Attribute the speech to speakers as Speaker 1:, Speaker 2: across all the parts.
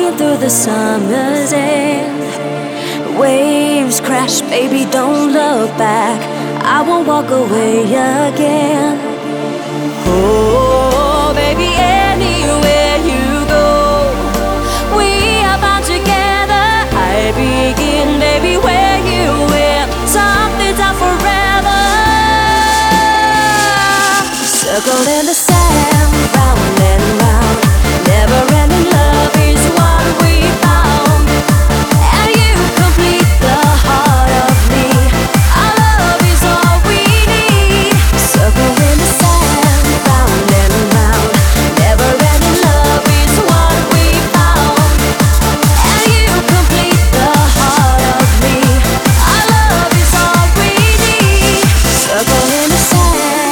Speaker 1: walking through the summer's end. Waves crash, baby, don't look back. I won't walk away again. Oh, baby, anywhere you go, we are bound together. I begin, baby, where you end. Something's out forever. Circle in the sand, round and round. Never-ending love is what we found, and you complete the heart of me. Our love is all we need. Circle in the sand, round and round. Never-ending love is what we found, and you complete the heart of me. Our love is all we need. Circle in the sand.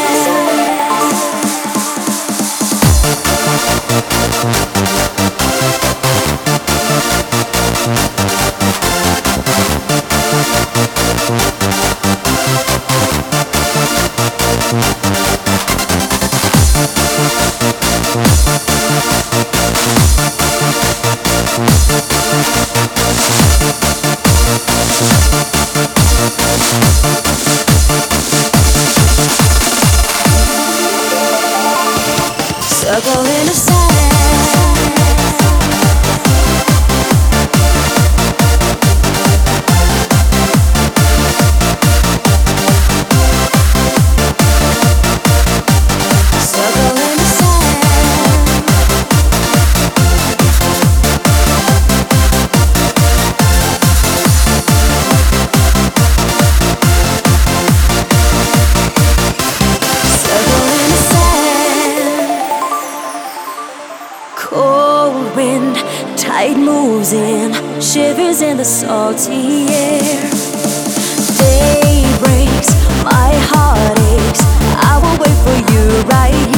Speaker 1: Circle in the sand. Cold wind, tide moves in, shivers in the salty air. Day breaks, my heart aches. I will wait for you right here.